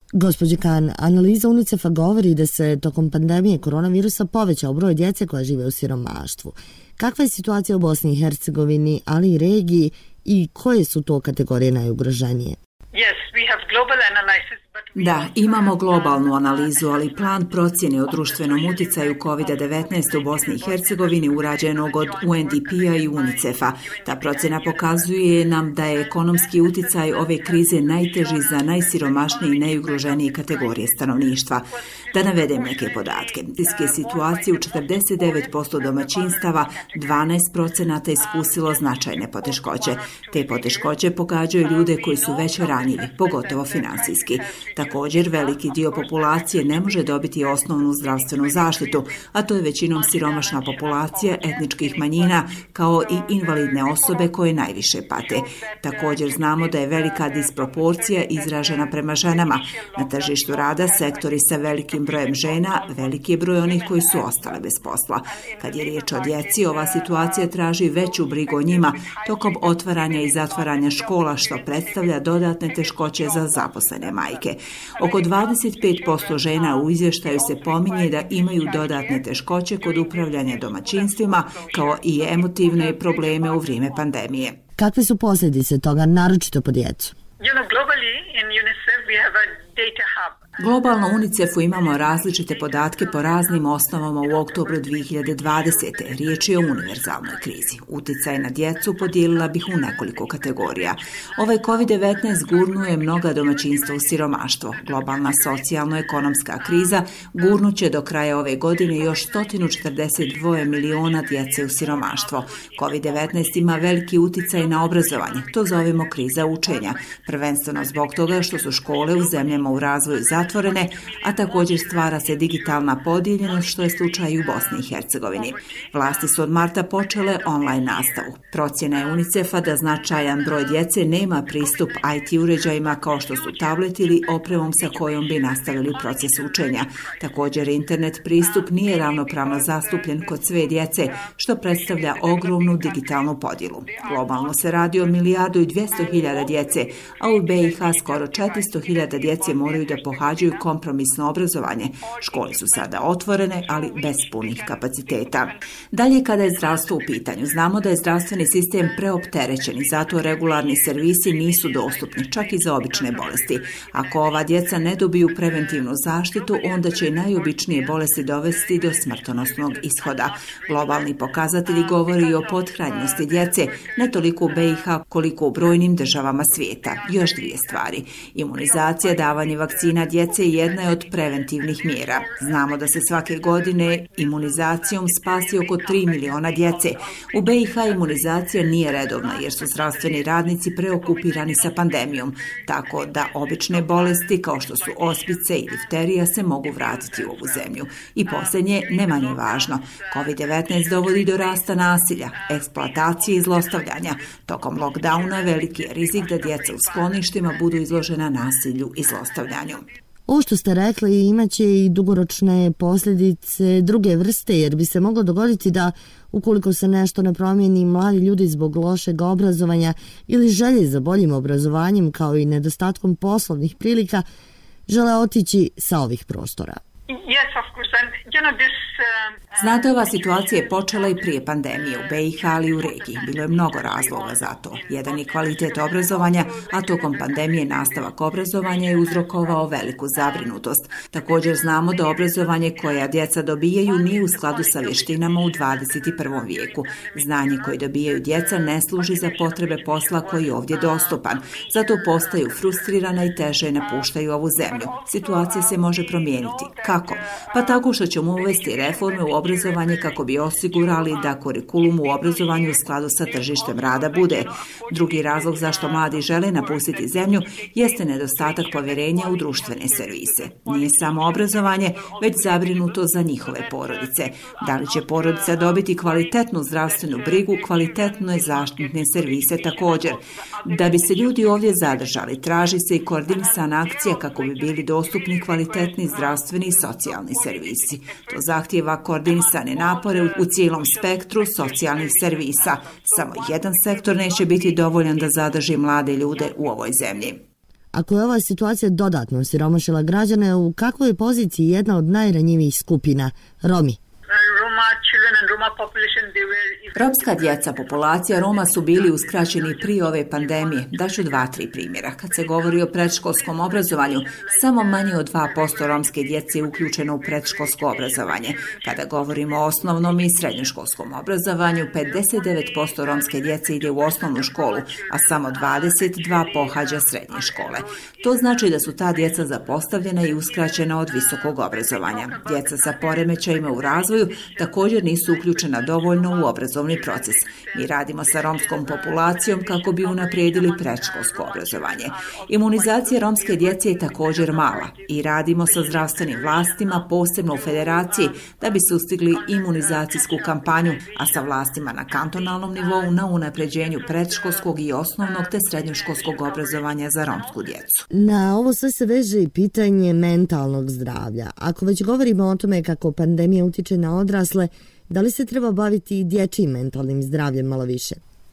Gospođi Khan, analiza UNICEF-a govori da se tokom pandemije koronavirusa povećao broj djece koja žive u siromaštvu. Kakva je situacija u Bosni i Hercegovini, ali i regiji, i koje su to kategorije najugroženije? Da, imamo globalnu analizu, ali plan procjene o društvenom utjecaju COVID-19 u Bosni i Hercegovini urađenog od UNDP-a i UNICEF-a. Ta procjena pokazuje nam da je ekonomski utjecaj ove krize najteži za najsiromašnije i najugroženije kategorije stanovništva. Da navedem neke podatke. Iz situacije u 49% domaćinstava 12% iskusilo značajne poteškoće. Te poteškoće pogađaju ljude koji su već ranjivi, pogotovo finansijski. Također, veliki dio populacije ne može dobiti osnovnu zdravstvenu zaštitu, a to je većinom siromašna populacija etničkih manjina, kao i invalidne osobe koje najviše pate. Također znamo da je velika disproporcija izražena prema ženama. Na tržištu rada sektori sa velikim brojem žena, veliki je broj onih koji su ostale bez posla. Kad je riječ o djeci, ova situacija traži veću brigu o njima tokom otvaranja i zatvaranja škola, što predstavlja dodatne teškoće za zaposlene majke. Oko 25% žena u izvještaju se pominje da imaju dodatne teškoće kod upravljanja domaćinstvima, kao i emotivne probleme u vrijeme pandemije. Kakve su posljedice toga, naročito po djecu? Globalno UNICEF-u imamo različite podatke po raznim osnovama u oktobru 2020. Riječ je o univerzalnoj krizi. Utjecaj na djecu podijelila bih u nekoliko kategorija. Ovaj COVID-19 gurnuje mnoga domaćinstva u siromaštvo. Globalna socijalno-ekonomska kriza gurnuće do kraja ove godine još 142 miliona djece u siromaštvo. COVID-19 ima veliki utjecaj na obrazovanje. To zovemo kriza učenja. Prvenstveno zbog toga što su škole u zemljama u razvoju zatvorene, a također stvara se digitalna podijeljenost, što je slučaj i u Bosni i Hercegovini. Vlasti su od marta počele online nastavu. Procjena je UNICEF-a da značajan broj djece nema pristup IT uređajima kao što su tablet ili opremom sa kojom bi nastavili proces učenja. Također, internet pristup nije ravnopravno zastupljen kod sve djece, što predstavlja ogromnu digitalnu podjelu. Globalno se radi o 1.200.000 djece, a u BiH skoro 400.000 djece moraju da pohađaju kompromisno obrazovanje. Škole su sada otvorene, ali bez punih kapaciteta. Dalje, kada je zdravstvo u pitanju, znamo da je zdravstveni sistem preopterećen i zato regularni servisi nisu dostupni, čak i za obične bolesti. Ako ova djeca ne dobiju preventivnu zaštitu, onda će i najobičnije bolesti dovesti do smrtonosnog ishoda. Globalni pokazatelji govori o pothranjenosti djece, ne toliko u BiH koliko u brojnim državama svijeta. Još dvije stvari. Imunizacija, davanje vakcina djece jedna je od preventivnih mjera. Znamo da se svake godine imunizacijom spasi oko 3 miliona djece. U BiH imunizacija nije redovna jer su zdravstveni radnici preokupirani sa pandemijom, tako da obične bolesti kao što su ospice i difterija se mogu vratiti u ovu zemlju. I posljednje, ne manje važno, COVID-19 dovodi do rasta nasilja, eksploatacije i zlostavljanja. Tokom lockdowna veliki je rizik da djeca u skloništima budu izložena nasilju i zlostavljanju. Ovo što ste rekli imaće i dugoročne posljedice druge vrste, jer bi se moglo dogoditi da ukoliko se nešto ne promijeni, mladi ljudi zbog lošeg obrazovanja ili želje za boljim obrazovanjem kao i nedostatkom poslovnih prilika žele otići sa ovih prostora. Znate, ova situacija je počela i prije pandemije u BiH, ali i u regiji. Bilo je mnogo razloga za to. Jedan je kvalitet obrazovanja, a tokom pandemije nastavak obrazovanja je uzrokovao veliku zabrinutost. Također znamo da obrazovanje koje djeca dobijaju nije u skladu sa vještinama u 21. vijeku. Znanje koje dobijaju djeca ne služi za potrebe posla koji je ovdje dostupan. Zato postaju frustrirana i teže napuštaju ovu zemlju. Situacija se može promijeniti. Kako? Pa tako što ćemo uvesti reforme u obrazovanje kako bi osigurali da kurikulum u obrazovanju u skladu sa tržištem rada bude. Drugi razlog zašto mladi žele napustiti zemlju jeste nedostatak povjerenja u društvene servise. Nije samo obrazovanje, već zabrinuto za njihove porodice. Da li će porodica dobiti kvalitetnu zdravstvenu brigu, kvalitetne zaštitne servise također. Da bi se ljudi ovdje zadržali, traži se i koordinisana akcija kako bi bili dostupni kvalitetni zdravstveni i socijalni servisi. To zahtijeva koordinisane napore u cijelom spektru socijalnih servisa. Samo jedan sektor neće biti dovoljan da zadrži mlade ljude u ovoj zemlji. Ako je ova situacija dodatno siromašila građane, u kakvoj je poziciji jedna od najranjivijih skupina, Romi? Romska djeca, populacija Roma su bili uskraćeni prije ove pandemije. Daću 2-3 primjera. Kad se govori o predškolskom obrazovanju, samo manje od 2% romske djece je uključeno u predškolsko obrazovanje. Kada govorimo o osnovnom i srednjoškolskom obrazovanju, 59% romske djece ide u osnovnu školu, a samo 22% pohađa srednje škole. To znači da su ta djeca zapostavljena i uskraćena od visokog obrazovanja. Djeca sa poremećajima u razvoju također nisu uključena dovoljno u obrazovni proces. Mi radimo sa romskom populacijom kako bi unaprijedili predškolsko obrazovanje. Imunizacija romske djece je također mala i radimo sa zdravstvenim vlastima, posebno u federaciji, da bi sustigli imunizacijsku kampanju, a sa vlastima na kantonalnom nivou na unapređenju predškolskog i osnovnog te srednjoškolskog obrazovanja za romsku djecu. Na ovo sve se veže i pitanje mentalnog zdravlja. Ako već govorimo o tome kako pandemija utiče na odrasle, da li se treba baviti i dječjim mentalnim zdravljem malo više?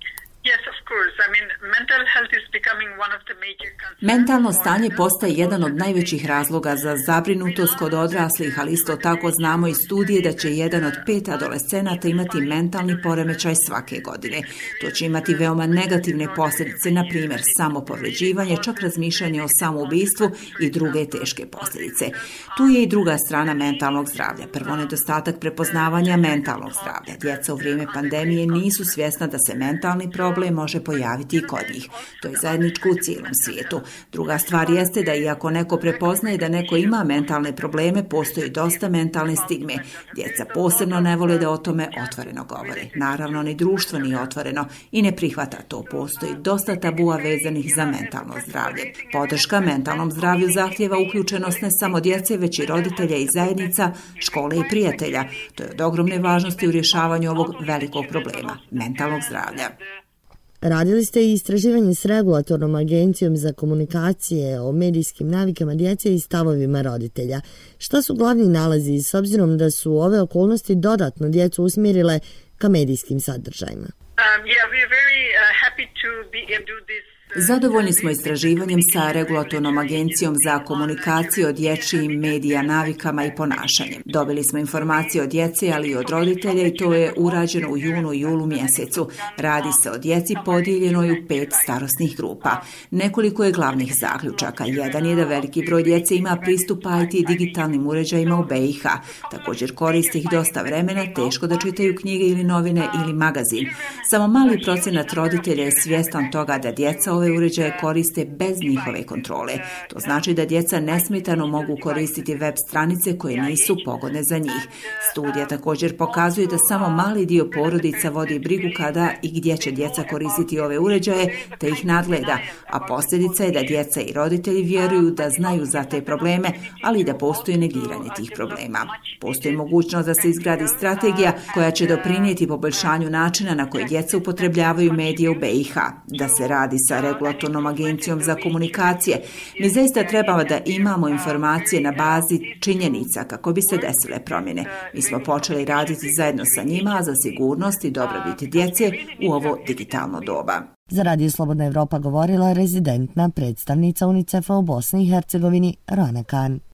Mentalno stanje postaje jedan od najvećih razloga za zabrinutost kod odraslih, ali isto tako znamo iz studije da će 1 od 5 adolescenata imati mentalni poremećaj svake godine. To će imati veoma negativne posljedice, na primjer samopovređivanje, čak razmišljanje o samoubistvu i druge teške posljedice. Tu je i druga strana mentalnog zdravlja. Prvo, nedostatak prepoznavanja mentalnog zdravlja. Djeca u vrijeme pandemije nisu svjesna da se mentalni problem može pojaviti i kod njih. To je zajedničko u cijelom svijetu. Druga stvar jeste da iako neko prepoznaje da neko ima mentalne probleme, postoji dosta mentalne stigme. Djeca posebno ne vole da o tome otvoreno govore. Naravno, ni društvo nije otvoreno i ne prihvata to. Postoji dosta tabua vezanih za mentalno zdravlje. Podrška mentalnom zdravlju zahtijeva uključenost ne samo djece, već i roditelja i zajednica, škole i prijatelja. To je od ogromne važnosti u rješavanju ovog velikog problema, mentalnog zdravlja. Radili ste i istraživanje s regulatornom agencijom za komunikacije o medijskim navikama djece i stavovima roditelja. Šta su glavni nalazi s obzirom da su ove okolnosti dodatno djecu usmjerile ka medijskim sadržajima? Zadovoljni smo istraživanjem sa regulatornom agencijom za komunikaciju o dječjim medija navikama i ponašanjem. Dobili smo informacije od djece, ali i od roditelja i to je urađeno u junu i julu mjesecu. Radi se o djeci podijeljenoj u 5 starosnih grupa. Nekoliko je glavnih zaključaka. Jedan je da veliki broj djece ima pristup IT digitalnim uređajima u BiH. Također koriste ih dosta vremena, teško da čitaju knjige ili novine ili magazin. Samo mali procenat roditelja je svjestan toga da djeca ove uređaje koriste bez njihove kontrole. To znači da djeca nesmetano mogu koristiti web stranice koje nisu pogodne za njih. Studija također pokazuje da samo mali dio porodica vodi brigu kada i gdje će djeca koristiti ove uređaje, te ih nadgleda, a posljedica je da djeca i roditelji vjeruju da znaju za te probleme, ali i da postoji negiranje tih problema. Postoji mogućnost da se izgradi strategija koja će doprinijeti poboljšanju načina na koji djeca upotrebljavaju medije u BiH, da se radi sa regulatornom agencijom za komunikacije. Mi zaista trebamo da imamo informacije na bazi činjenica kako bi se desile promjene. Mi smo počeli raditi zajedno sa njima za sigurnost i dobrobit djece u ovo digitalno doba. Za Radio Slobodna Evropa govorila rezidentna predstavnica UNICEF-a u Bosni i Hercegovini, Rana Khan.